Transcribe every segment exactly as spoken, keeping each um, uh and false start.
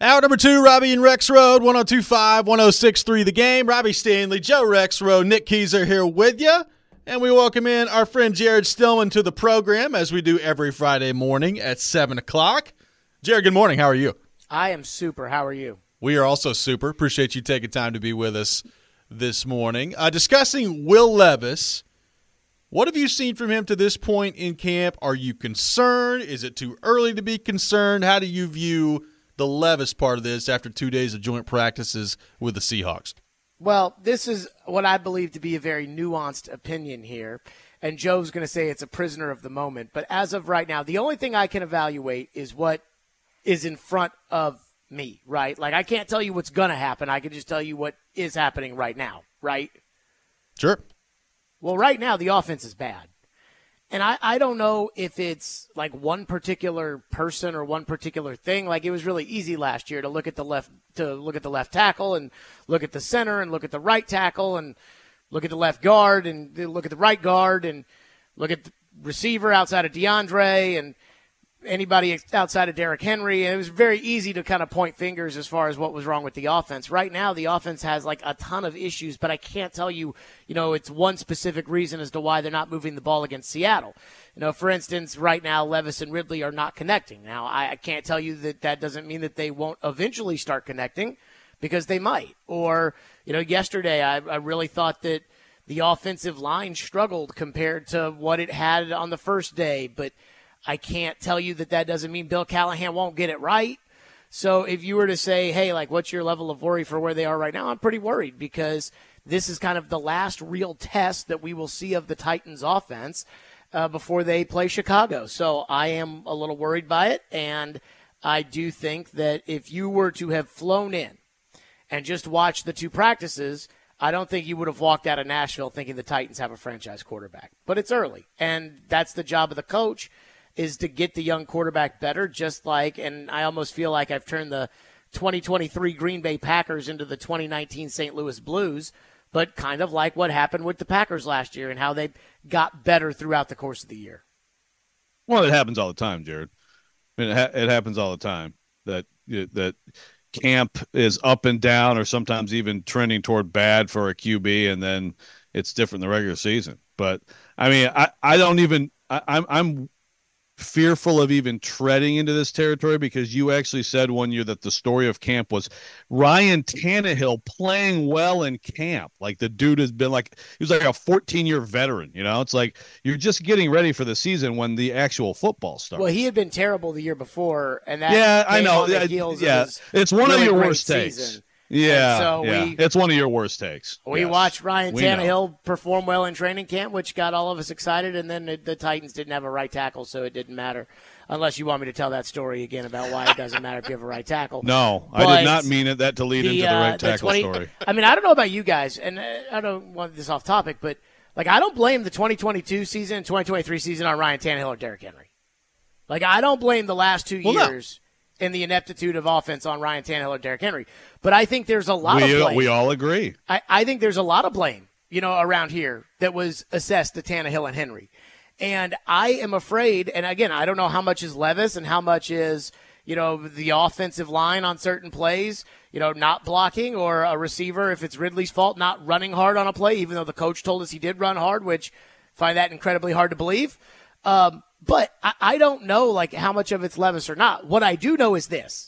Hour number two, Robbie and Rex Road, one oh two point five, one oh six point three The Game. Robbie Stanley, Joe Rex Road, Nick Keyser here with you. And we welcome in our friend Jared Stillman to the program as we do every Friday morning at seven o'clock. Jared, good morning. How are you? I am super. How are you? We are also super. Appreciate you taking time to be with us this morning. Uh, discussing Will Levis. What have you seen from him to this point in camp? Are you concerned? Is it too early to be concerned? How do you view the Levis part of this after two days of joint practices with the Seahawks? Well, this is what I believe to be a very nuanced opinion here. And Joe's going to say it's a prisoner of the moment. But as of right now, the only thing I can evaluate is what is in front of me, right? Like, I can't tell you what's going to happen. I can just tell you what is happening right now, right? Sure. Well, right now, the offense is bad. And I, I don't know if it's like one particular person or one particular thing. Like, it was really easy last year to look at the left to look at the left tackle and look at the center and look at the right tackle and look at the left guard and look at the right guard and look at the receiver outside of DeAndre and anybody outside of Derrick Henry. And it was very easy to kind of point fingers as far as what was wrong with the offense. Right now, the offense has like a ton of issues, but I can't tell you, you know, it's one specific reason as to why they're not moving the ball against Seattle. You know, for instance, right now, Levis and Ridley are not connecting. Now, I, I can't tell you that that doesn't mean that they won't eventually start connecting, because they might. Or, you know, yesterday, I, I really thought that the offensive line struggled compared to what it had on the first day, but I can't tell you that that doesn't mean Bill Callahan won't get it right. So if you were to say, hey, like, what's your level of worry for where they are right now? I'm pretty worried, because this is kind of the last real test that we will see of the Titans offense uh, before they play Chicago. So I am a little worried by it. And I do think that if you were to have flown in and just watched the two practices, I don't think you would have walked out of Nashville thinking the Titans have a franchise quarterback. But it's early, and that's the job of the coach, is to get the young quarterback better, just like, and I almost feel like I've turned the twenty twenty-three Green Bay Packers into the twenty nineteen Saint Louis Blues, but kind of like what happened with the Packers last year and how they got better throughout the course of the year. Well, it happens all the time, Jared. I mean, it, ha- it happens all the time that that camp is up and down, or sometimes even trending toward bad for a Q B, and then it's different in the regular season. But I mean, I, I don't even I, I'm I'm fearful of even treading into this territory, because you actually said one year that the story of camp was Ryan Tannehill playing well in camp. Like, the dude has been like, he was like a fourteen year veteran, you know, it's like you're just getting ready for the season when the actual football starts. Well, he had been terrible the year before. And that yeah, I know. Yeah, yeah. It's one really of your worst takes. Season. Yeah, so yeah. We, it's one of your worst takes. We yes. watched Ryan we Tannehill know. perform well in training camp, which got all of us excited, and then the, the Titans didn't have a right tackle, so it didn't matter. Unless you want me to tell that story again about why it doesn't matter if you have a right tackle. No, but I did not mean it that to lead the, into the right uh, tackle the twenty, story. I mean, I don't know about you guys, and I don't want this off topic, but like, I don't blame the twenty twenty-two season and twenty twenty-three season on Ryan Tannehill or Derrick Henry. Like, I don't blame the last two well, years. No. In the ineptitude of offense on Ryan Tannehill or Derrick Henry. But I think there's a lot we, of blame. We all agree. I, I think there's a lot of blame, you know, around here that was assessed to Tannehill and Henry. And I am afraid, and again, I don't know how much is Levis and how much is, you know, the offensive line on certain plays, you know, not blocking, or a receiver, if it's Ridley's fault, not running hard on a play, even though the coach told us he did run hard, which I find that incredibly hard to believe. Um, But I, I don't know, like, how much of it's Levis or not. What I do know is this,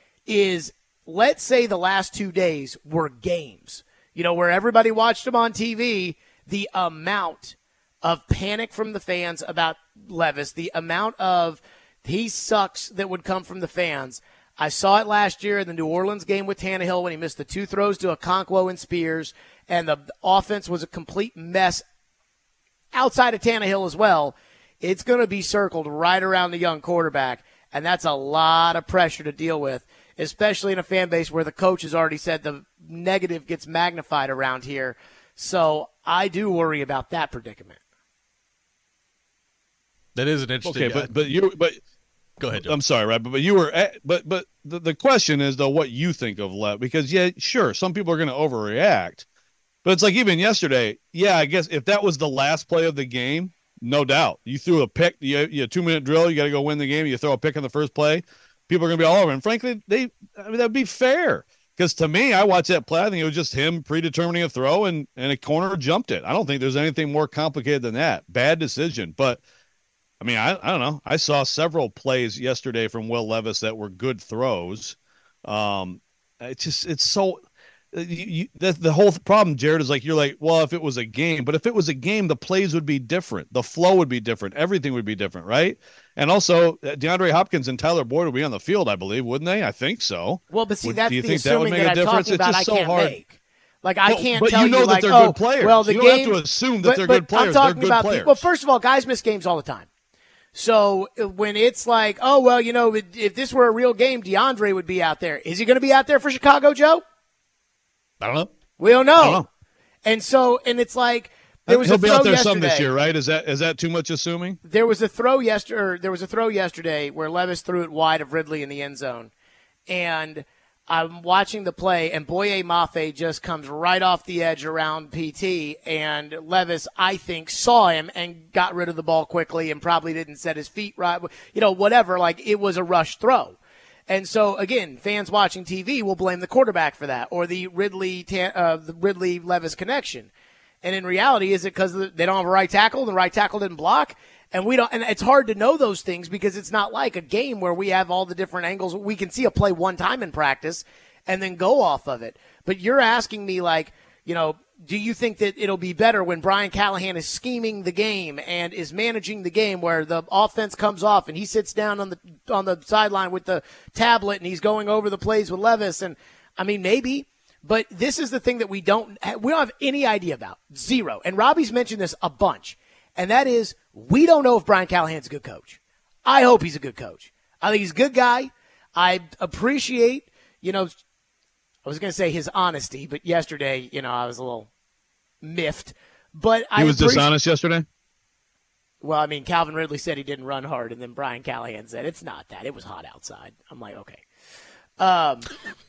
is let's say the last two days were games, you know, where everybody watched them on T V, the amount of panic from the fans about Levis, the amount of he sucks that would come from the fans. I saw it last year in the New Orleans game with Tannehill when he missed the two throws to Okonkwo and Spears, and the offense was a complete mess outside of Tannehill as well. It's going to be circled right around the young quarterback, and that's a lot of pressure to deal with, especially in a fan base where the coach has already said the negative gets magnified around here. So I do worry about that predicament. That is an interesting. Okay, but but you but go ahead, Joe. I'm sorry, right? But, but you were at, but but the, the question is though what you think of Lev, because yeah, sure, some people are going to overreact, but it's like even yesterday. Yeah, I guess if that was the last play of the game. No doubt. You threw a pick, you, you a two-minute drill, you got to go win the game, you throw a pick in the first play. people are going to be all over. And frankly, they I mean, that'd be fair. Because to me, I watched that play. I think it was just him predetermining a throw, and, and a corner jumped it. I don't think there's anything more complicated than that. Bad decision. But, I mean, I, I don't know. I saw several plays yesterday from Will Levis that were good throws. Um, it's just it's so you, you, the, the whole problem, Jared, is like you're like, well, if it was a game, but if it was a game, the plays would be different. The flow would be different. Everything would be different, right? And also, DeAndre Hopkins and Tyler Boyd would be on the field, I believe, wouldn't they? I think so. Well, but see, would, that's do you the think that assuming would make that, a I'm difference? talking It's about just I so can't hard. make. Like, I well, can't but tell you know that like, they're oh, good players. well, the you game, don't have to assume that but, they're but good players. I'm talking they're good about players. The, well, first of all, guys miss games all the time. So when it's like, oh, well, you know, if this were a real game, DeAndre would be out there. Is he going to be out there for Chicago, Joe? I don't know. We don't know. I don't know. And so, and it's like, there was He'll a be throw out there yesterday. some this year, right? Is that is that too much assuming? There was a throw yesterday. There was a throw yesterday where Levis threw it wide of Ridley in the end zone, and I'm watching the play, and Boye Mafe just comes right off the edge around P T, and Levis, I think, saw him and got rid of the ball quickly and probably didn't set his feet right. You know, whatever. Like, it was a rush throw. And so, again, fans watching T V will blame the quarterback for that, or the Ridley uh, the Ridley Levis connection. And in reality, is it because they don't have a right tackle, and the right tackle didn't block? And we don't, and it's hard to know those things because it's not like a game where we have all the different angles. We can see a play one time in practice and then go off of it. But you're asking me, like, you know, do you think that it'll be better when Brian Callahan is scheming the game and is managing the game, where the offense comes off and he sits down on the on the sideline with the tablet and he's going over the plays with Levis? And I mean, maybe. But this is the thing that we don't we don't have any idea about. Zero. And Robbie's mentioned this a bunch. And that is, we don't know if Brian Callahan's a good coach. I hope he's a good coach. I think he's a good guy. I appreciate, you know, I was going to say his honesty, but yesterday, you know, I was a little miffed. But I He was appreciate- dishonest yesterday? Well, I mean, Calvin Ridley said he didn't run hard, and then Brian Callahan said, it's not that. It was hot outside. I'm like, okay. Um,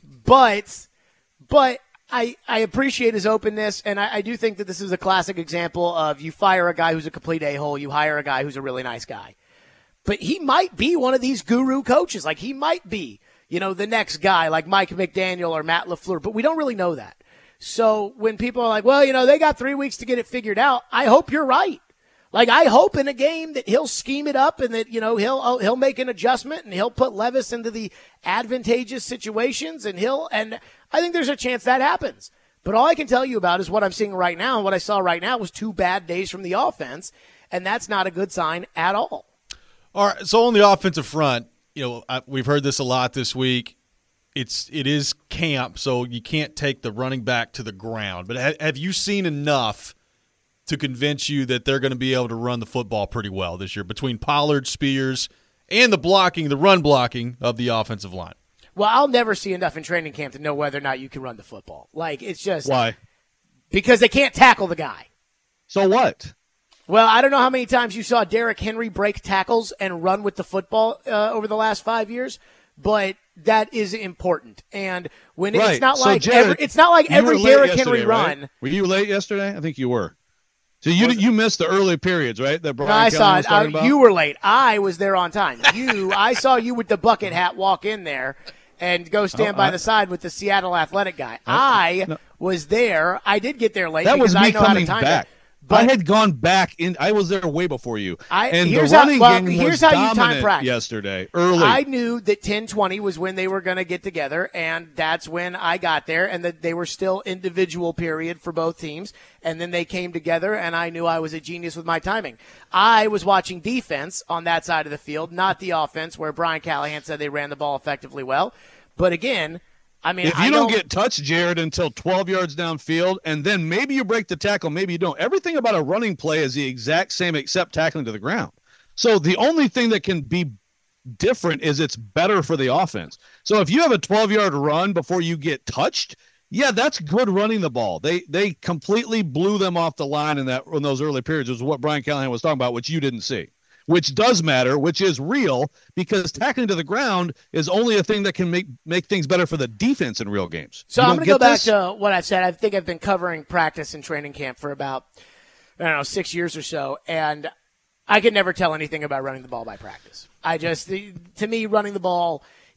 but... But I, I appreciate his openness, and I, I do think that this is a classic example of you fire a guy who's a complete a-hole, you hire a guy who's a really nice guy. But he might be one of these guru coaches. Like, he might be, you know, the next guy like Mike McDaniel or Matt LaFleur, but we don't really know that. So when people are like, well, you know, they got three weeks to get it figured out, I hope you're right. Like, I hope in a game that he'll scheme it up and that, you know, he'll he'll make an adjustment and he'll put Levis into the advantageous situations, and he'll and I think there's a chance that happens. But all I can tell you about is what I'm seeing right now, and what I saw right now was two bad days from the offense, and that's not a good sign at all. All right, so on the offensive front, you know, I, we've heard this a lot this week. It's it is camp, so you can't take the running back to the ground. But ha- have you seen enough to convince you that they're going to be able to run the football pretty well this year between Pollard, Spears, and the blocking, the run blocking of the offensive line? Well, I'll never see enough in training camp to know whether or not you can run the football. Like, it's just Why? because they can't tackle the guy. So what? Well, I don't know how many times you saw Derrick Henry break tackles and run with the football uh, over the last five years, but that is important. And when Right. it's not So, like Jared, every, it's not like you every were late Derrick Henry yesterday, right? run. Were you late yesterday? I think you were. So you you missed the early periods, right? That Brian No, I saw Callahan was it. talking I, about? you were late. I was there on time. You, I saw you with the bucket hat walk in there and go stand Oh, by I- the side with the Seattle Athletic guy. I no. was there. I did get there late That because was me I know how to coming time back. it. But I had gone back in. I was there way before you. I- and here's the how- running well, game here's was how you time dominant practice. yesterday. Early. I knew that ten twenty was when they were going to get together, and that's when I got there, and that they were still individual period for both teams, and then they came together, and I knew I was a genius with my timing. I was watching defense on that side of the field, not the offense, where Brian Callahan said they ran the ball effectively well. But again, I mean, if you I don't get touched, Jared, until twelve yards downfield, and then maybe you break the tackle, maybe you don't. Everything about a running play is the exact same except tackling to the ground. So the only thing that can be different is it's better for the offense. So if you have a twelve-yard run before you get touched, yeah, that's good running the ball. They they completely blew them off the line in that in those early periods, was what Brian Callahan was talking about, which you didn't see. Which does matter, which is real, because tackling to the ground is only a thing that can make make things better for the defense in real games. So You I'm don't going to go get back this? to what I've said. I think I've been covering practice and training camp for about, I don't know, six years or so, and I could never tell anything about running the ball by practice. I just, to me, running the ball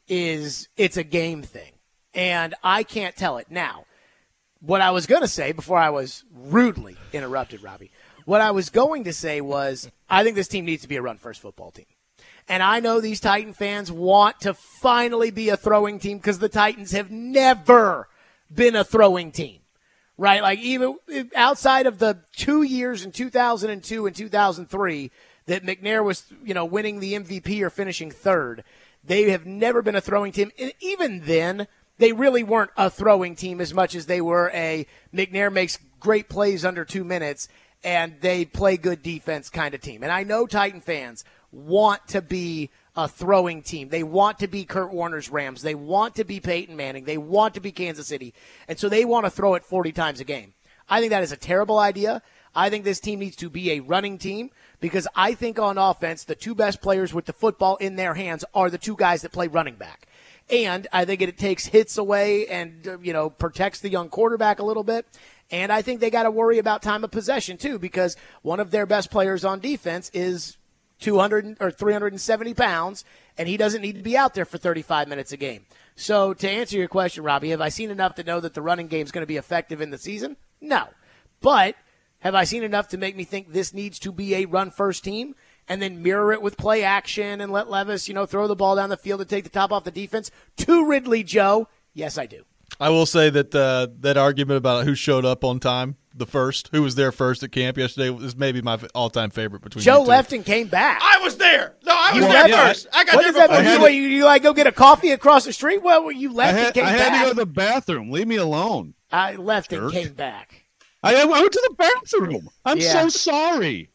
is it's a game thing. And I can't tell it. Now, what I was going to say before I was rudely interrupted, Robbie, what I was going to say was I think this team needs to be a run-first football team. And I know these Titan fans want to finally be a throwing team because the Titans have never been a throwing team, right? Like even outside of the two years in two thousand two and two thousand three that McNair was, you know, winning the M V P or finishing third, they have never been a throwing team. And even then, they really weren't a throwing team as much as they were a McNair makes great plays under two minutes and they play good defense kind of team. And I know Titan fans want to be a throwing team. They want to be Kurt Warner's Rams. They want to be Peyton Manning. They want to be Kansas City. And so they want to throw it forty times a game. I think that is a terrible idea. I think this team needs to be a running team because I think on offense, the two best players with the football in their hands are the two guys that play running back. And I think it takes hits away and, you know, protects the young quarterback a little bit. And I think they got to worry about time of possession, too, because one of their best players on defense is two hundred or three hundred seventy pounds, and he doesn't need to be out there for thirty-five minutes a game. So to answer your question, Robbie, have I seen enough to know that the running game is going to be effective in the season? No. But have I seen enough to make me think this needs to be a run-first team and then mirror it with play action and let Levis, you know, throw the ball down the field and take the top off the defense to Ridley Joe? Yes, I do. I will say that uh, that argument about who showed up on time, the first, who was there first at camp yesterday, is maybe my all-time favorite between Joe you two. left and came back. I was there. No, I was You there left? first. I got What there does that before mean? you. You, what, you, you like go get a coffee across the street? Well, you I left had, and came I back. had to go to the bathroom. Leave me alone. I left and Jerk. came back. I, I went to the bathroom. I'm Yeah. so sorry.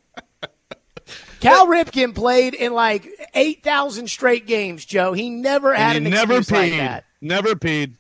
Cal Ripken played in like eight thousand straight games, Joe. He never had And an he never excuse like peed. that. Never peed.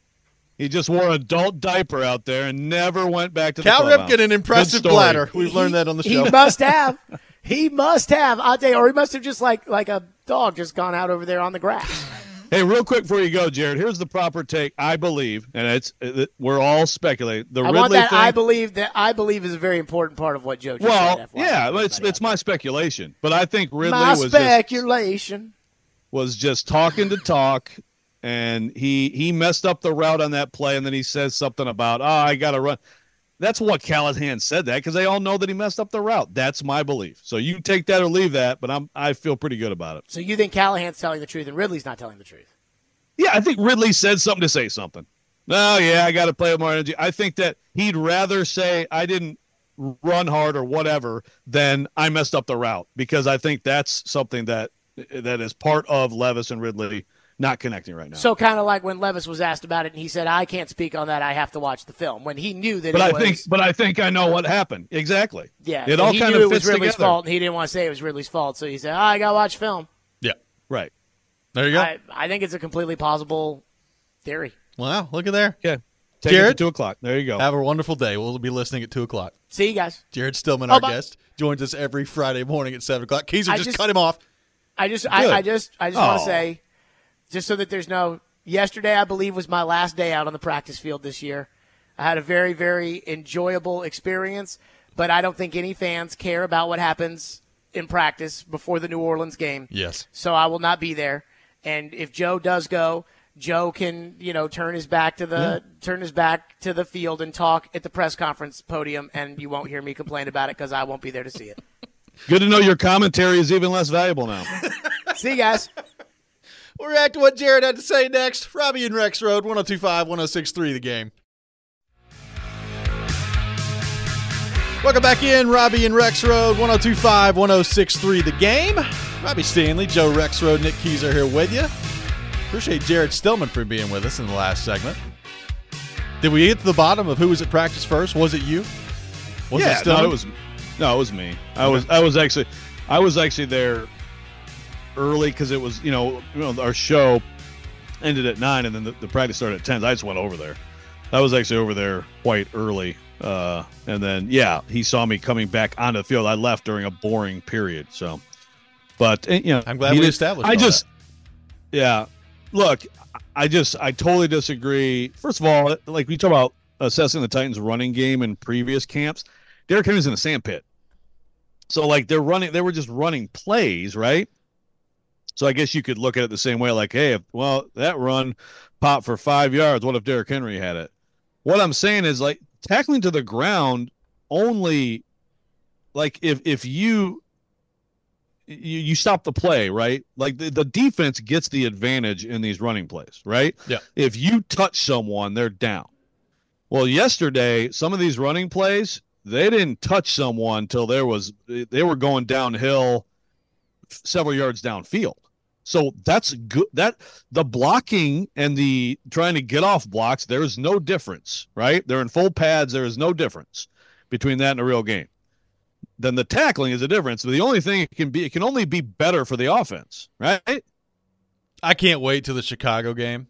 He just wore an adult diaper out there and never went back to the Cal clubhouse. Ripken, an impressive Good story. bladder. We've He- learned that on the show. He must have. He must have. I'll tell you, or he must have just like like a dog just gone out over there on the grass. Hey, real quick before you go, Jared, here's the proper take, I believe, and it's it, we're all speculating. The I Ridley want that. thing, I believe that. I believe is a very important part of what Joe just well, said. F Y I, yeah, for it's everybody it's else. my speculation, but I think Ridley my was just, speculation. was just talking to talk, and he he messed up the route on that play, and then he says something about, oh, I got to run. That's what Callahan said that because they all know that he messed up the route. That's my belief. So you take that or leave that, but I'm I feel pretty good about it. So you think Callahan's telling the truth and Ridley's not telling the truth? Yeah, I think Ridley said something to say something. No, yeah, I got to play with more energy. I think that he'd rather say I didn't run hard or whatever than I messed up the route because I think that's something that that is part of Levis and Ridley not connecting right now. So kind of like when Levis was asked about it and he said, I can't speak on that. I have to watch the film when he knew that but it I was. think, but I think I know what happened exactly. Yeah, it and all he kind knew of it fits was Ridley's together. fault, and he didn't want to say it was Ridley's fault. So he said, oh, I got to watch film. Yeah. Right. There you go. I, I think it's a completely plausible theory. Wow, look at there. Okay. Take Jared? it to two o'clock. There you go. Have a wonderful day. We'll be listening at two o'clock. See you guys. Jared Stillman, Oh, our but- guest, joins us every Friday morning at seven o'clock. Keezer, I just, just- cut him off. I just, Good. I, I just, I just want Oh. to say, just so that there's no. Yesterday, I believe, was my last day out on the practice field this year. I had a very, very enjoyable experience, but I don't think any fans care about what happens in practice before the New Orleans game. Yes. So I will not be there. And if Joe does go, Joe can, you know, turn his back to the turn his back to the field and talk at the press conference podium, and you won't hear me complain about it because I won't be there to see it. Good to know your commentary is even less valuable now. See you guys. We'll react to what Jared had to say next. Robbie and Rex Road, one oh two five, one oh six three, the game. Welcome back in, Robbie and Rex Road, one oh two five, one oh six three, the game. Robbie Stanley, Joe Rex Road, Nick Keys are here with you. Appreciate Jared Stillman for being with us in the last segment. Did we get to the bottom of who was at practice first? Was it you? Was yeah, it Stillman? no, it was no, it was me. I was I was actually I was actually there early because it was you know you know our show ended at nine and then the, the practice started at ten. I just went over there. I was actually over there quite early, uh, and then yeah, he saw me coming back onto the field. I left during a boring period, so. But you know, I'm glad he we did- established I all just that. yeah. Look, I just I totally disagree. First of all, like we talk about assessing the Titans' running game in previous camps, Derrick Henry's in the sandpit. So like they're running, they were just running plays, right? So I guess you could look at it the same way, like, hey, if, well, that run popped for five yards. What if Derrick Henry had it? What I'm saying is, like, tackling to the ground only, like, if if you you, you stop the play, right? Like, the, the defense gets the advantage in these running plays, right? Yeah. If you touch someone, they're down. Well, yesterday, some of these running plays, they didn't touch someone till there was they were going downhill several yards downfield. So that's good. That the blocking and the trying to get off blocks, there is no difference, right? They're in full pads. There is no difference between that and a real game. Then the tackling is a difference. But the only thing it can be, it can only be better for the offense, right? I can't wait till the Chicago game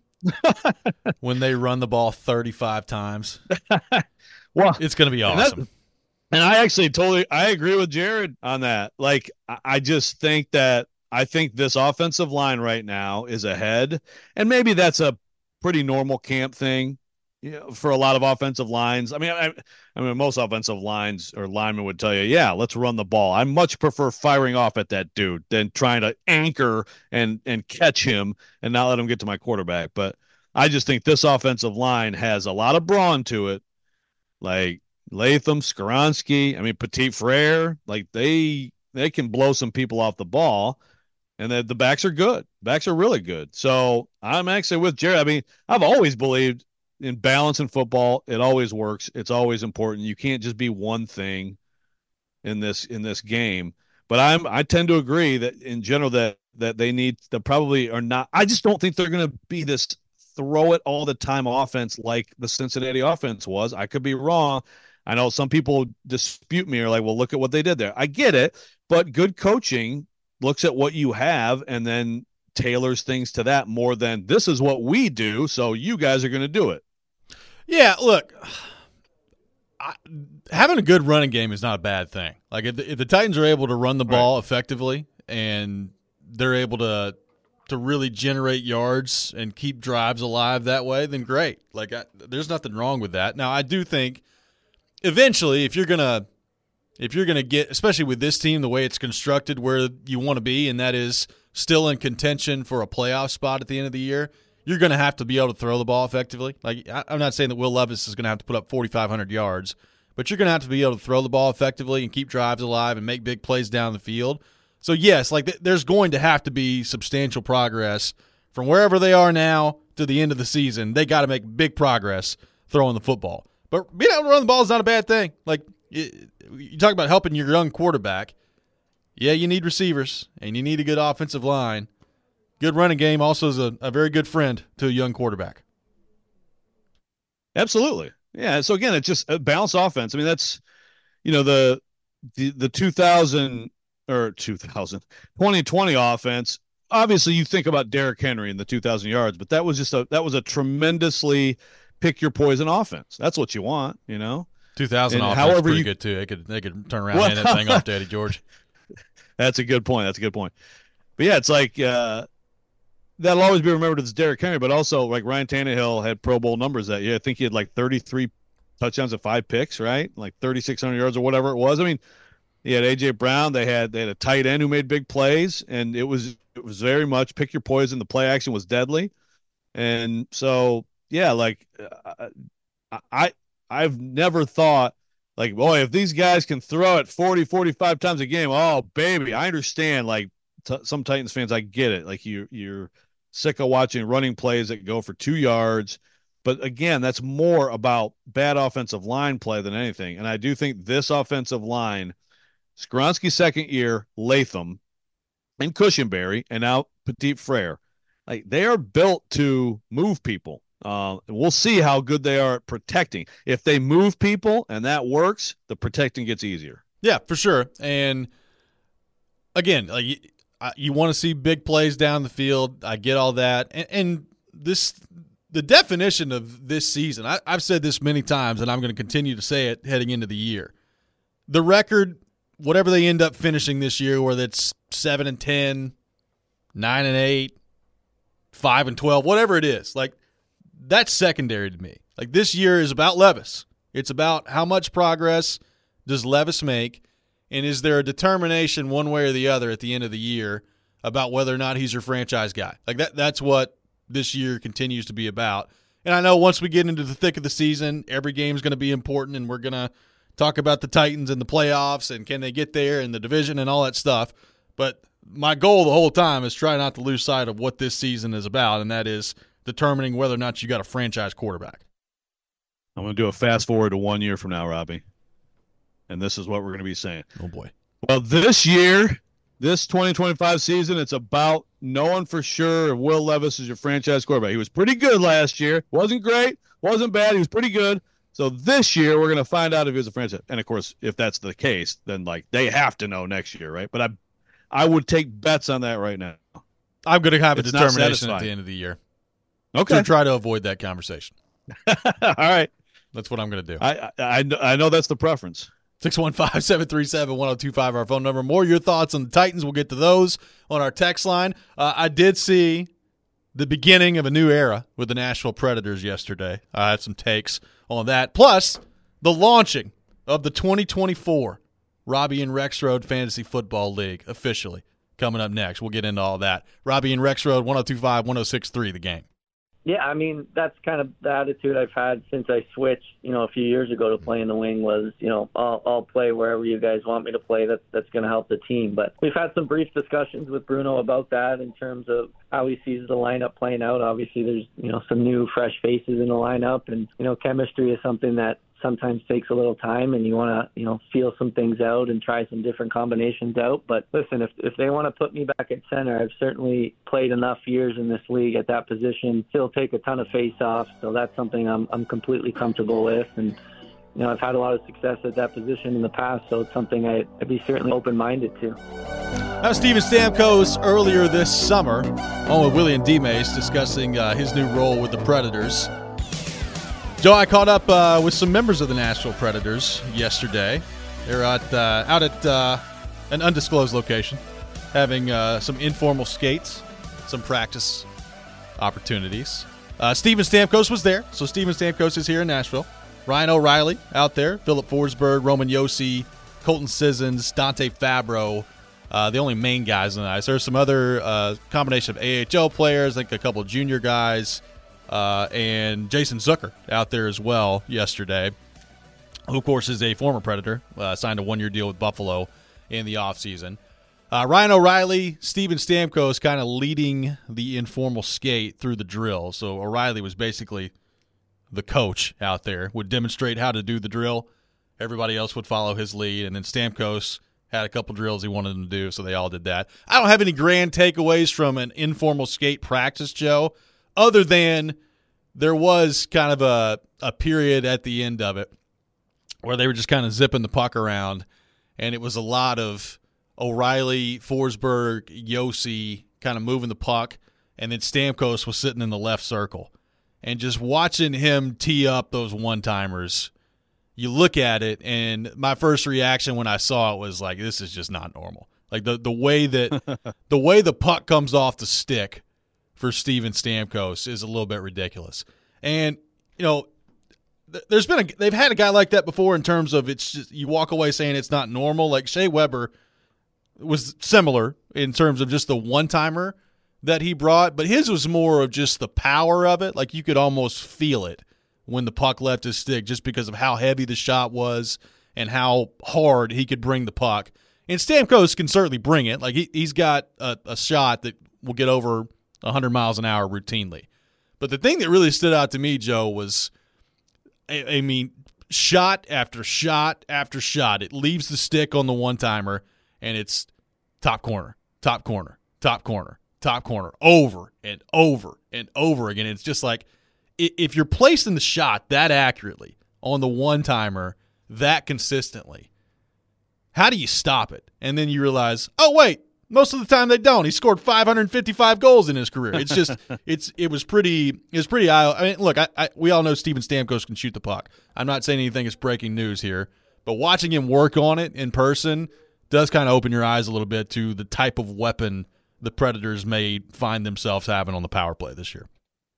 when they run the ball thirty-five times. Well, it's going to be awesome. And, that, and I actually totally, I agree with Jared on that. Like, I just think that, I think this offensive line right now is ahead, and maybe that's a pretty normal camp thing, you know, for a lot of offensive lines. I mean, I, I mean, most offensive lines or linemen would tell you, yeah, let's run the ball. I much prefer firing off at that dude than trying to anchor and and catch him and not let him get to my quarterback. But I just think this offensive line has a lot of brawn to it, like Latham, Skoronski, I mean, Petit Frere, like they they can blow some people off the ball. And the, the backs are good. Backs are really good. So I'm actually with Jared. I mean, I've always believed in balance in football. It always works. It's always important. You can't just be one thing in this in this game. But I'm I tend to agree that in general that that they need that probably are not. I just don't think they're going to be this throw it all the time offense like the Cincinnati offense was. I could be wrong. I know some people dispute me or like, well, look at what they did there. I get it, but good coaching looks at what you have and then tailors things to that more than this is what we do, so you guys are going to do it. Yeah, look, I, having a good running game is not a bad thing. Like if the, if the Titans are able to run the ball right. effectively and they're able to to really generate yards and keep drives alive that way, then great. Like I, there's nothing wrong with that. Now, I do think eventually if you're going to If you're going to get, especially with this team, the way it's constructed, where you want to be, and that is still in contention for a playoff spot at the end of the year, you're going to have to be able to throw the ball effectively. Like I'm not saying that Will Levis is going to have to put up forty-five hundred yards, but you're going to have to be able to throw the ball effectively and keep drives alive and make big plays down the field. So, yes, like th- there's going to have to be substantial progress from wherever they are now to the end of the season. They got to make big progress throwing the football. But being able to run the ball is not a bad thing. Like, you talk about helping your young quarterback. Yeah, you need receivers, and you need a good offensive line. Good running game also is a, a very good friend to a young quarterback. Absolutely. Yeah, so again, it's just a balanced offense. I mean, that's, you know, the the, the two thousand or two thousand, twenty twenty offense. Obviously, you think about Derrick Henry and the two thousand yards, but that was just a that was a tremendously pick your poison offense. That's what you want, you know. two thousand and offense however pretty you, good too. They could they could turn around and hand that thing off to Eddie George. That's a good point. That's a good point. But yeah, it's like uh, that'll always be remembered as Derrick Henry, but also like Ryan Tannehill had Pro Bowl numbers that year. I think he had like thirty-three touchdowns and five picks, right? Like thirty-six hundred yards or whatever it was. I mean, he had A J Brown. They had they had a tight end who made big plays, and it was it was very much pick your poison. The play action was deadly, and so yeah, like uh, I. I've never thought, like, boy, if these guys can throw it forty, forty-five times a game, oh, baby, I understand. Like, t- some Titans fans, I get it. Like, you, you're sick of watching running plays that go for two yards. But, again, that's more about bad offensive line play than anything. And I do think this offensive line, Skoronski's second year, Latham, and Cushenberry, and now Petit Frere, like, they are built to move people. Uh, we'll see how good they are at protecting. If they move people and that works, the protecting gets easier. Yeah, for sure. And again, like you, you want to see big plays down the field. I get all that. And, and this, the definition of this season, I, I've said this many times, and I'm going to continue to say it heading into the year. The record, whatever they end up finishing this year, whether it's seven and ten, nine and eight, five and twelve, whatever it is, like. That's secondary to me. Like this year is about Levis. It's about how much progress does Levis make, and is there a determination one way or the other at the end of the year about whether or not he's your franchise guy. Like that that's what this year continues to be about. And I know once we get into the thick of the season, every game is going to be important, and we're going to talk about the Titans and the playoffs and can they get there and the division and all that stuff. But my goal the whole time is try not to lose sight of what this season is about, and that is determining whether or not you got a franchise quarterback. I'm going to do a fast forward to one year from now, Robbie. And this is what we're going to be saying. Oh, boy. Well, this year, this twenty twenty-five season, it's about knowing for sure if Will Levis is your franchise quarterback. He was pretty good last year. Wasn't great. Wasn't bad. He was pretty good. So this year, we're going to find out if he's a franchise. And, of course, if that's the case, then, like, they have to know next year, right? But I I would take bets on that right now. I'm going to have a It's not determination at satisfying. the end of the year Okay. to try to avoid that conversation. All right. That's what I'm going to do. I, I, I know- I know that's the preference. six one five, seven three seven, one oh two five, our phone number. More of your thoughts on the Titans. We'll get to those on our text line. Uh, I did see the beginning of a new era with the Nashville Predators yesterday. I had some takes on that. Plus, the launching of the twenty twenty-four Robbie and Rex Road Fantasy Football League officially coming up next. We'll get into all that. Robbie and Rex Road, one oh two five, one oh six three, the game. Yeah, I mean, that's kind of the attitude I've had since I switched, you know, a few years ago to playing the wing was, you know, I'll, I'll play wherever you guys want me to play. That, that's going to help the team. But we've had some brief discussions with Bruno about that in terms of how he sees the lineup playing out. Obviously, there's, you know, some new, fresh faces in the lineup. And, you know, chemistry is something that sometimes takes a little time, and you want to, you know, feel some things out and try some different combinations out. But listen, if if they want to put me back at center, I've certainly played enough years in this league at that position. Still take a ton of face-offs, so that's something I'm I'm completely comfortable with. And you know, I've had a lot of success at that position in the past, so it's something I, I'd be certainly open-minded to. That was Steven Stamkos earlier this summer on with William Demas discussing uh, his new role with the Predators. Joe, I caught up uh, with some members of the Nashville Predators yesterday. They're at, uh, out at uh, an undisclosed location, having uh, some informal skates, some practice opportunities. Uh, Steven Stamkos was there, so Steven Stamkos is here in Nashville. Ryan O'Reilly out there, Philip Forsberg, Roman Josi, Colton Sissons, Dante Fabro, uh, the only main guys on the ice. There's some other uh, combination of A H L players, I think a couple of junior guys, Uh, and Jason Zucker out there as well yesterday, who, of course, is a former Predator, uh, signed a one-year deal with Buffalo in the offseason. Uh, Ryan O'Reilly, Steven Stamkos kind of leading the informal skate through the drill. So O'Reilly was basically the coach out there, would demonstrate how to do the drill. Everybody else would follow his lead, and then Stamkos had a couple drills he wanted them to do, so they all did that. I don't have any grand takeaways from an informal skate practice, Joe, other than there was kind of a, a period at the end of it where they were just kind of zipping the puck around, and it was a lot of O'Reilly, Forsberg, Josi kind of moving the puck, and then Stamkos was sitting in the left circle. And just watching him tee up those one-timers, you look at it, and my first reaction when I saw it was like, this is just not normal. Like the, the way that the way the puck comes off the stick for Steven Stamkos is a little bit ridiculous. And, you know, th- there's been a, they've had a guy like that before in terms of it's just, you walk away saying it's not normal. Like Shea Weber was similar in terms of just the one-timer that he brought, but his was more of just the power of it. Like you could almost feel it when the puck left his stick just because of how heavy the shot was and how hard he could bring the puck. And Stamkos can certainly bring it. Like he, he's got a, a shot that will get over one hundred miles an hour routinely. But the thing that really stood out to me, Joe, was, I, I mean, shot after shot after shot. It leaves the stick on the one-timer, and it's top corner, top corner, top corner, top corner, over and over and over again. It's just like, if you're placing the shot that accurately on the one-timer that consistently, how do you stop it? And then you realize, oh, wait, most of the time they don't. He scored five hundred fifty-five goals in his career. It's just, it's it was pretty, it was pretty. I mean, look, I, I we all know Steven Stamkos can shoot the puck. I'm not saying anything is breaking news here, but watching him work on it in person does kind of open your eyes a little bit to the type of weapon the Predators may find themselves having on the power play this year.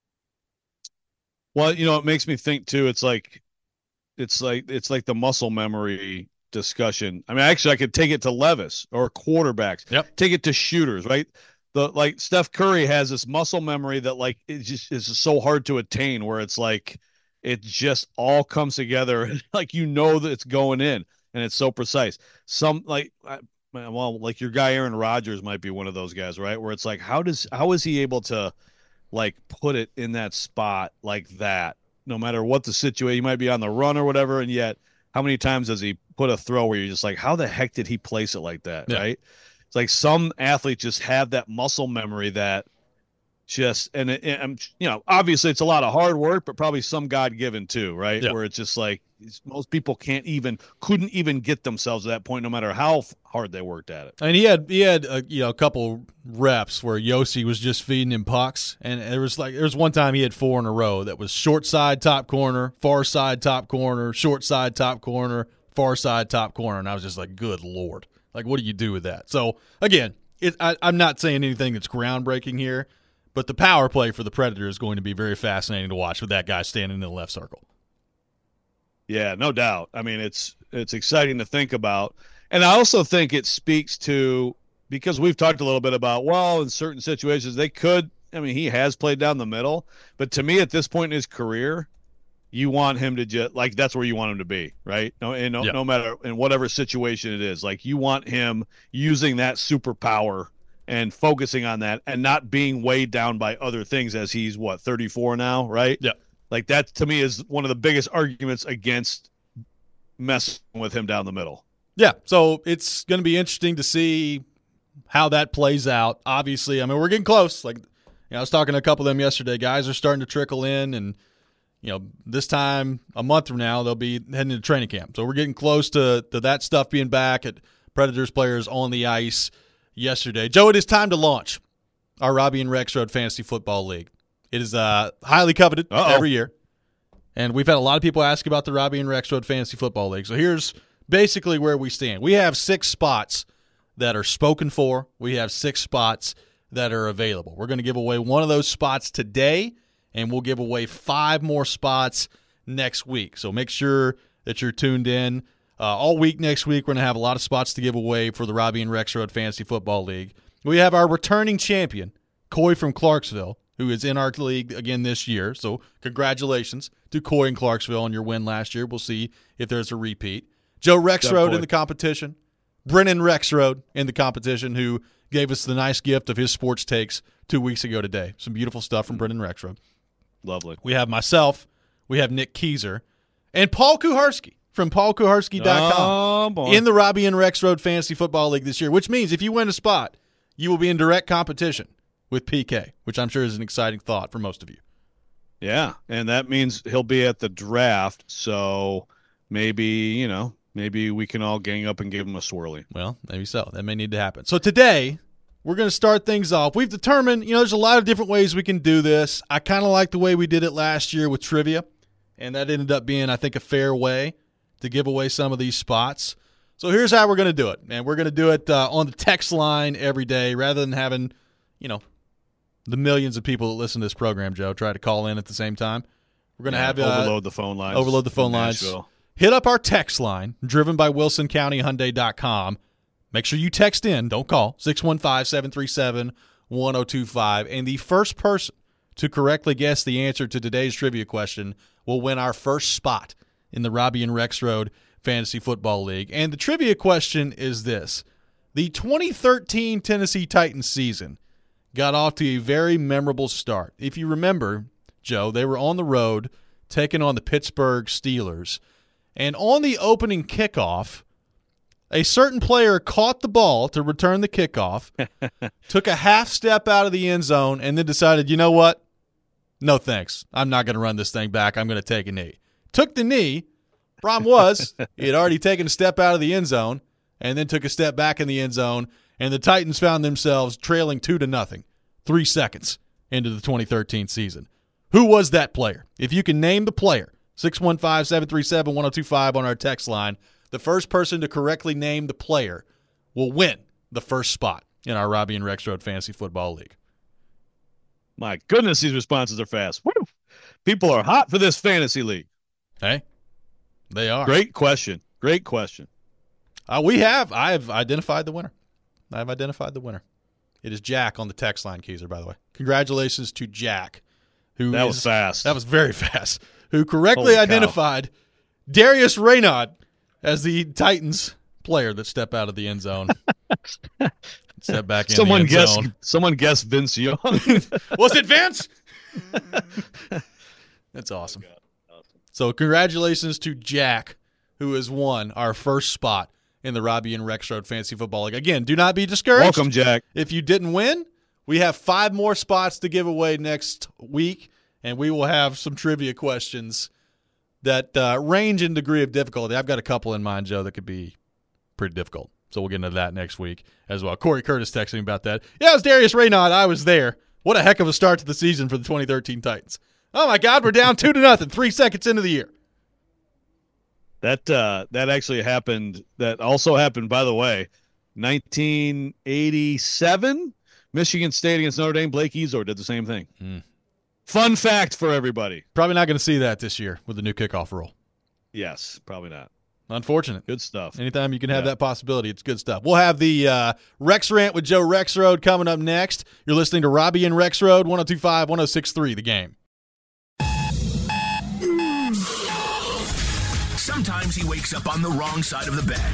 Well, you know, it makes me think too. It's like, it's like it's like the muscle memory discussion. I mean, actually, I could take it to Levis or quarterbacks. Yep. Take it to shooters, right? the like Steph Curry has this muscle memory that like it just is so hard to attain, where it's like it just all comes together, like you know that it's going in, and it's so precise. Some like well, like your guy Aaron Rodgers might be one of those guys, right? Where it's like, how does how is he able to like put it in that spot like that, no matter what the situation? You might be on the run or whatever, and yet how many times does he put a throw where you're just like, how the heck did he place it like that, yeah. right? It's like some athletes just have that muscle memory that just, and, it, and you know, obviously it's a lot of hard work, but probably some God-given too, right? Yeah. Where it's just like most people can't even, couldn't even get themselves to that point, no matter how hard they worked at it. And he had he had a, you know a couple reps where Yossi was just feeding him pucks, and there was like there was one time he had four in a row that was short side top corner, far side top corner, short side top corner, far side top corner, and I was just like, good Lord, like what do you do with that? So again, it, I, I'm not saying anything that's groundbreaking here, but the power play for the Predator is going to be very fascinating to watch with that guy standing in the left circle. Yeah, no doubt. I mean, it's it's exciting to think about. And I also think it speaks to, because we've talked a little bit about, well, in certain situations, they could, I mean, he has played down the middle. But to me, at this point in his career, you want him to just, like, that's where you want him to be, right? No, and no, yep. no matter, in whatever situation it is. Like, you want him using that superpower and focusing on that and not being weighed down by other things, as he's, what, thirty-four now, right? Yeah. Like, that, to me, is one of the biggest arguments against messing with him down the middle. Yeah, so it's going to be interesting to see how that plays out. Obviously, I mean, we're getting close. Like, you know, I was talking to a couple of them yesterday. Guys are starting to trickle in, and, you know, this time, a month from now, they'll be heading into training camp. So we're getting close to, to that stuff being back at Predators players on the ice yesterday. Joe, it is time to launch our Robbie and Rex Road Fantasy Football League. It is uh, highly coveted Uh-oh. every year. And we've had a lot of people ask about the Robbie and Rex Road Fantasy Football League. So here's basically where we stand. We have six spots that are spoken for. We have six spots that are available. We're going to give away one of those spots today, and we'll give away five more spots next week. So make sure that you're tuned in. Uh, all week next week, we're going to have a lot of spots to give away for the Robbie and Rex Road Fantasy Football League. We have our returning champion, Coy from Clarksville, who is in our league again this year. So congratulations to Coy and Clarksville on your win last year. We'll see if there's a repeat. Joe Rexroad in the competition. Brennan Rexroad in the competition, who gave us the nice gift of his sports takes two weeks ago today. Some beautiful stuff from Brennan Rexroad. Lovely. We have myself. We have Nick Keyser. And Paul Kuharski from paul kuharski dot com oh, in the Robbie and Rexroad Fantasy Football League this year, which means if you win a spot, you will be in direct competition with P K, which I'm sure is an exciting thought for most of you. Yeah, and that means he'll be at the draft, so maybe, you know, maybe we can all gang up and give him a swirly. Well, maybe so. That may need to happen. So today, we're going to start things off. We've determined, you know, there's a lot of different ways we can do this. I kind of like the way we did it last year with trivia, and that ended up being, I think, a fair way to give away some of these spots. So here's how we're going to do it. And we're going to do it uh, on the text line every day rather than having, you know, the millions of people that listen to this program, Joe, try to call in at the same time. We're going to yeah, have uh, overload the phone lines. Overload the phone lines. Nashville. Hit up our text line, driven by wilson county hyundai dot com. Make sure you text in. Don't call. six one five, seven three seven, one zero two five. And the first person to correctly guess the answer to today's trivia question will win our first spot in the Robbie and Rex Road Fantasy Football League. And the trivia question is this. The twenty thirteen Tennessee Titans season got off to a very memorable start. If you remember, Joe, they were on the road taking on the Pittsburgh Steelers. And on the opening kickoff, a certain player caught the ball to return the kickoff, took a half step out of the end zone, and then decided, you know what? No thanks. I'm not going to run this thing back. I'm going to take a knee. Took the knee. Problem was, he had already taken a step out of the end zone and then took a step back in the end zone, and the Titans found themselves trailing two to nothing, three seconds into the twenty thirteen season. Who was that player? If you can name the player, six one five, seven three seven, one zero two five on our text line, the first person to correctly name the player will win the first spot in our Robbie and Rex Road Fantasy Football League. My goodness, these responses are fast. Woo! People are hot for this fantasy league. Hey, they are. Great question. Great question. Uh, we have. I have identified the winner. I have identified the winner. It is Jack on the text line, Keezer, by the way. Congratulations to Jack. Who That is, was fast. That was very fast. Who correctly Holy cow. identified Darius Raynaud as the Titans player that stepped out of the end zone. Step back in someone the end guessed, zone. Someone guessed Vince Young. Was it Vince? That's awesome. So congratulations to Jack, who has won our first spot in the Robbie and Rexroad Fantasy Football League. Again, do not be discouraged. Welcome, Jack. If you didn't win, we have five more spots to give away next week, and we will have some trivia questions that uh, range in degree of difficulty. I've got a couple in mind, Joe, that could be pretty difficult. So we'll get into that next week as well. Corey Curtis texting me about that. Yeah, it was Darius Raynaud. I was there. What a heck of a start to the season for the twenty thirteen Titans. Oh, my God, we're down two to nothing, three seconds into the year. That uh, that actually happened. That also happened, by the way, nineteen eighty-seven, Michigan State against Notre Dame. Blake Ezor did the same thing. Mm. Fun fact for everybody. Probably not going to see that this year with the new kickoff rule. Yes, probably not. Unfortunate. Good stuff. Anytime you can have Yeah. that possibility, it's good stuff. We'll have the uh, Rex Rant with Joe Rexroad coming up next. You're listening to Robbie and Rexroad, one oh two point five, one oh six point three, The Game. Sometimes he wakes up on the wrong side of the bed.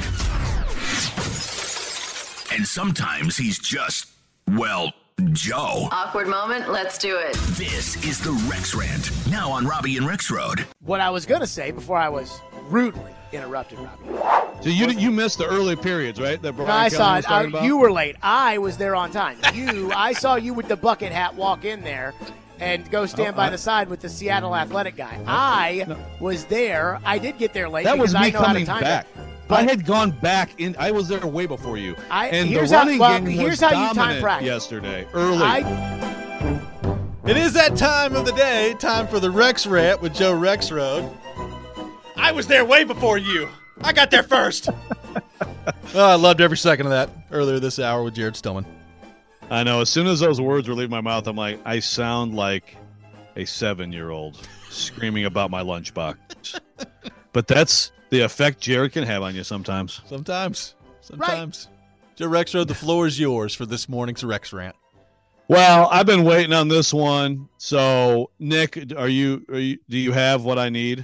And sometimes he's just, well, Joe. Awkward moment, let's do it. This is the Rex Rant, now on Robbie and Rexroad. What I was going to say before I was rudely interrupted, Robbie. So you you missed the early periods, right? That Brian No, I Kelly saw was it. talking I, about? you were late. I was there on time. You, I saw you with the bucket hat walk in there and go stand Oh, by I- the side with the Seattle Athletic guy. I No. was there. I did get there late That because was I me know how coming to time back. it. I But had gone back in. I was there way before you. I- and the here's how- running well, game was here's how you time dominant practice. yesterday, early. I, It is that time of the day, time for the Rex Rant with Joe Rexroad. I was there way before you. I got there first. Oh, I loved every second of that earlier this hour with Jared Stillman. I know. As soon as those words were leaving my mouth, I'm like, I sound like a seven-year-old screaming about my lunchbox. But that's the effect Jared can have on you sometimes. Sometimes. Sometimes. Joe Rexroad, the floor is yours for this morning's Rex Rant. Well, I've been waiting on this one. So, Nick, are you? Are you? Do you have what I need?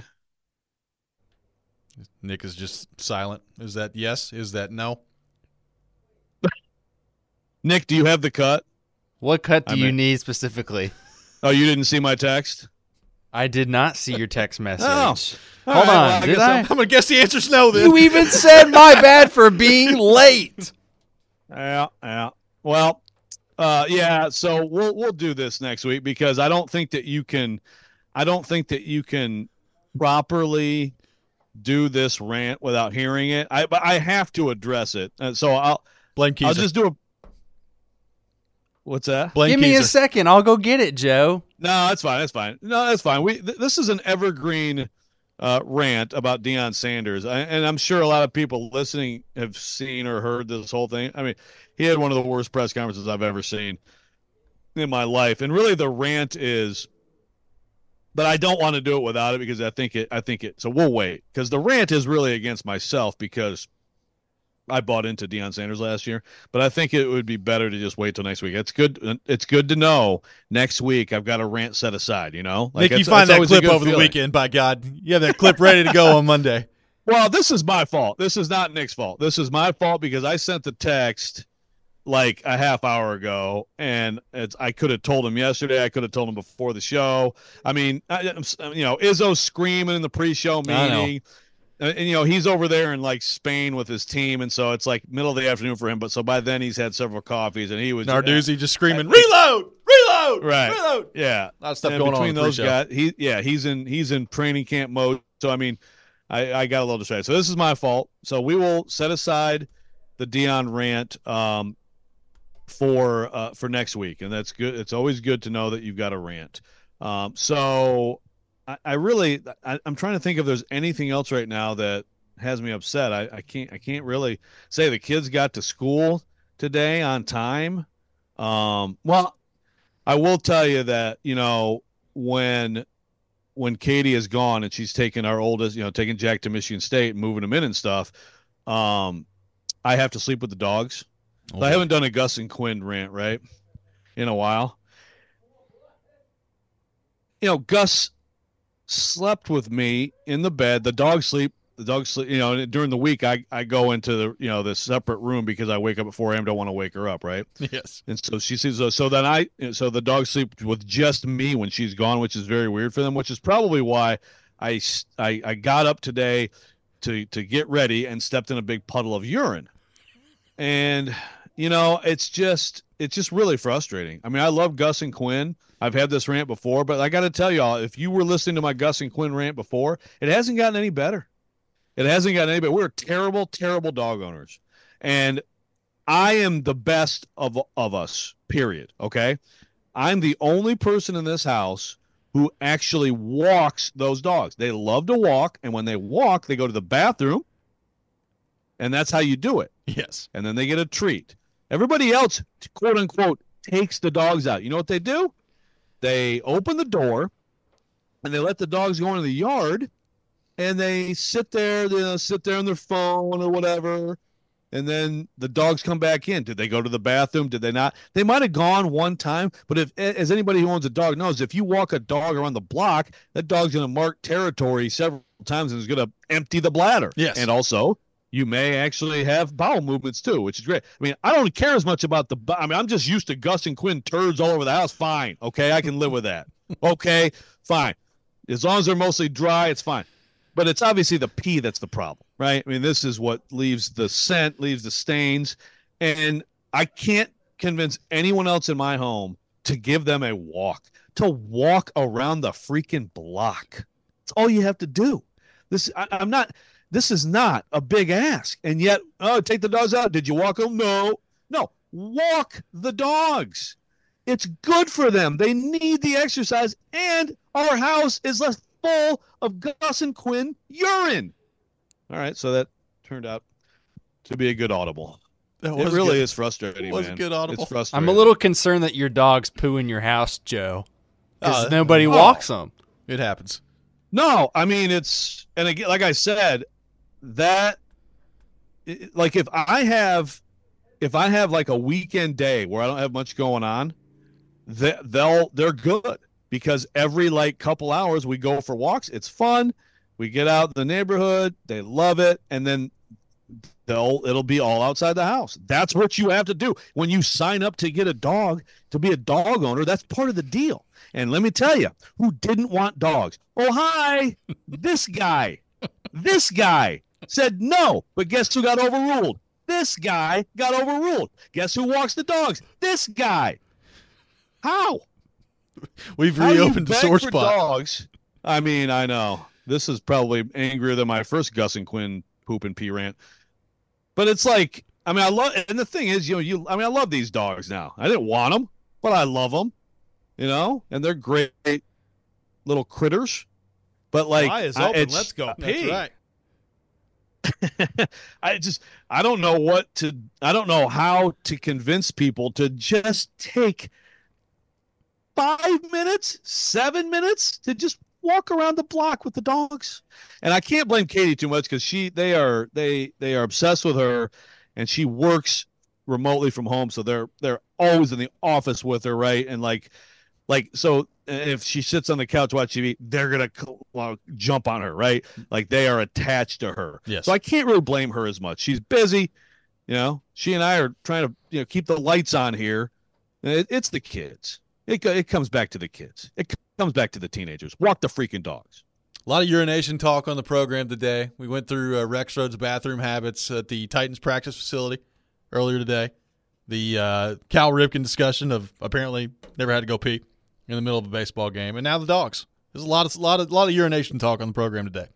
Nick is just silent. Is that yes? Is that no? Nick, do you have the cut? What cut do I you mean- need specifically? Oh, you didn't see my text? I did not see your text message. Oh. Hold All right, well, on, I did guess I? I'm- I'm going to guess the answer's no then. You even said my bad for being late. Yeah, yeah. Well, uh, yeah. So we'll we'll do this next week because I don't think that you can, I don't think that you can properly do this rant without hearing it. I but I have to address it, and so I'll Blame Keezer. I'll just do a. What's that? Blame Give me a Keezer. second. I'll go get it, Joe. No, that's fine. That's fine. No, that's fine. We th- this is an evergreen uh, rant about Deion Sanders, I, and I'm sure a lot of people listening have seen or heard this whole thing. I mean, he had one of the worst press conferences I've ever seen in my life, and really the rant is. But I don't want to do it without it because I think it. I think it. So we'll wait because the rant is really against myself because I bought into Deion Sanders last year. But I think it would be better to just wait till next week. It's good. It's good to know next week I've got a rant set aside. You know, Nick, you it's- find it's that always a clip good over the feeling. weekend, by God. You have that clip ready to go on Monday. Well, this is my fault. This is not Nick's fault. This is my fault because I sent the text like a half hour ago, and it's I could have told him yesterday. I could have told him before the show. I mean, I, I'm- you know, Izzo's screaming in the pre-show I know. meeting, and, and you know he's over there in like Spain with his team, and so it's like middle of the afternoon for him. But so by then he's had several coffees, and he was Narduzzi just screaming, reload, reload, Right. reload. Yeah, A lot of stuff and going on between in the those pre-show. guys. He yeah, he's in he's in training camp mode. So I mean, I, I got a little distracted. So this is my fault. So we will set aside the Deion rant um, for uh, for next week, and that's good. It's always good to know that you've got a rant. Um, so I, I really I, I'm trying to think if there's anything else right now that has me upset. I, I can't I can't really say the kids got to school today on time. Um, well, I will tell you that you know when when Katie is gone and she's taking our oldest, you know, taking Jack to Michigan State and moving him in and stuff, um, I have to sleep with the dogs. So I haven't done a Gus and Quinn rant, right, in a while. You know, Gus slept with me in the bed. The dog sleep. The dog sleep. You know, during the week, I, I go into the you know the separate room because I wake up at four a.m. Don't want to wake her up, right? Yes. And so she sees. So then I. So the dog sleeps with just me when she's gone, which is very weird for them. Which is probably why I I, I got up today to to get ready and stepped in a big puddle of urine. And you know, it's just it's just really frustrating. I mean, I love Gus and Quinn. I've had this rant before, but I got to tell y'all, if you were listening to my Gus and Quinn rant before, it hasn't gotten any better. It hasn't gotten any better. We're terrible, terrible dog owners. And I am the best of of us, period, okay? I'm the only person in this house who actually walks those dogs. They love to walk, and when they walk, they go to the bathroom, and that's how you do it. Yes. And then they get a treat. Everybody else, quote unquote, takes the dogs out. You know what they do? They open the door and they let the dogs go into the yard, and they sit there, you know, sit there on their phone or whatever. And then the dogs come back in. Did they go to the bathroom? Did they not? They might have gone one time, but if, as anybody who owns a dog knows, if you walk a dog around the block, that dog's going to mark territory several times and is going to empty the bladder. Yes. And also, you may actually have bowel movements too, which is great. I mean, I don't care as much about the. I mean, I'm just used to Gus and Quinn turds all over the house. Fine, okay, I can live with that. Okay, fine, as long as they're mostly dry, it's fine. But it's obviously the pee that's the problem, right? I mean, this is what leaves the scent, leaves the stains, and I can't convince anyone else in my home to give them a walk, to walk around the freaking block. That's all you have to do. This, I, I'm not. This is not a big ask. And yet, oh, take the dogs out. Did you walk them? No. No. Walk the dogs. It's good for them. They need the exercise. And our house is less full of Gus and Quinn urine. All right. So that turned out to be a good audible. That It was really good. is frustrating, It was man. a good audible. It's frustrating. I'm a little concerned that your dogs poo in your house, Joe, because Uh, nobody oh. walks them. It happens. No, I mean, it's, and again, like I said, that, like if I have, if I have like a weekend day where I don't have much going on, they, they'll, they're good because every like couple hours we go for walks. It's fun. We get out in the neighborhood. They love it. And then they'll, it'll be all outside the house. That's what you have to do. When you sign up to get a dog, to be a dog owner, that's part of the deal. And let me tell you, who didn't want dogs? Oh, hi, this guy, this guy said no, but guess who got overruled? This guy got overruled. Guess who walks the dogs? This guy. How? We've How do you reopened the beg sore for spot. dogs? I mean, I know. This is probably angrier than my first Gus and Quinn poop and pee rant. But it's like, I mean, I love, and the thing is, you know, you, I mean, I love these dogs now. I didn't want them, but I love them, you know, and they're great little critters. But like, Eye is I- open. it's- Let's go That's pee. right. I just, I don't know what to, I don't know how to convince people to just take five minutes, seven minutes to just walk around the block with the dogs. And I can't blame Katie too much because she, they are, they, they are obsessed with her, and she works remotely from home. So they're, they're always in the office with her. Right. And like, like, so if she sits on the couch watching T V, they're going to uh, jump on her, right? Like they are attached to her. Yes. So I can't really blame her as much. She's busy. You know, she and I are trying to, you know, keep the lights on here. It, it's the kids. It, it comes back to the kids. It comes back to the teenagers. Walk the freaking dogs. A lot of urination talk on the program today. We went through uh, Rex Rhodes' bathroom habits at the Titans practice facility earlier today. The uh, Cal Ripken discussion of apparently never had to go pee in the middle of a baseball game, and now the dogs. There's a lot of lot of lot of urination talk on the program today.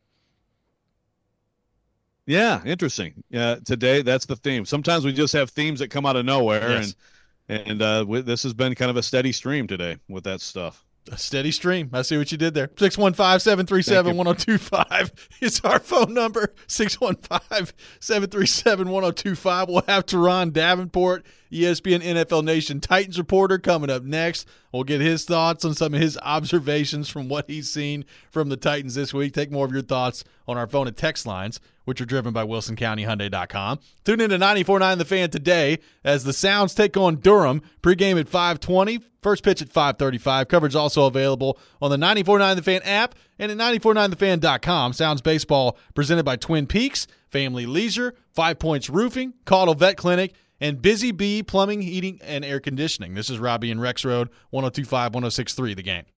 Yeah, interesting. Yeah, today that's the theme. Sometimes we just have themes that come out of nowhere, Yes. and and uh, we, this has been kind of a steady stream today with that stuff. A steady stream. I see what you did there. six one five, seven three seven, one oh two five is our phone number. six one five, seven three seven, one oh two five. We'll have Teron Davenport E S P N N F L Nation Titans reporter, coming up next. We'll get his thoughts on some of his observations from what he's seen from the Titans this week. Take more of your thoughts on our phone and text lines, which are driven by Wilson County Hyundai dot com. Tune in to ninety-four point nine The Fan today as the Sounds take on Durham. Pregame at five twenty, first pitch at five thirty-five. Coverage also available on the ninety-four point nine The Fan app and at ninety-four point nine the fan dot com. Sounds Baseball presented by Twin Peaks, Family Leisure, Five Points Roofing, Caudle Vet Clinic, and Busy Bee Plumbing, Heating, and Air Conditioning. This is Robbie and Rex Road, one oh two point five, one oh six point three The Game.